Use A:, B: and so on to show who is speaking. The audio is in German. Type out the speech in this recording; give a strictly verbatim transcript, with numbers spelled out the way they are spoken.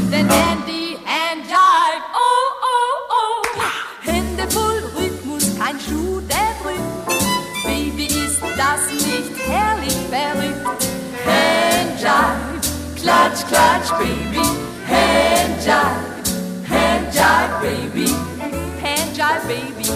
A: den Dandy and Jive. Oh, oh, oh. Hände voll Rhythmus, kein Schuh, der drückt. Baby, ist das nicht herrlich verrückt? Hand Jive, klatsch, klatsch, Baby. Hand Jive, Hand Jive, Baby. Hand Jive, Baby.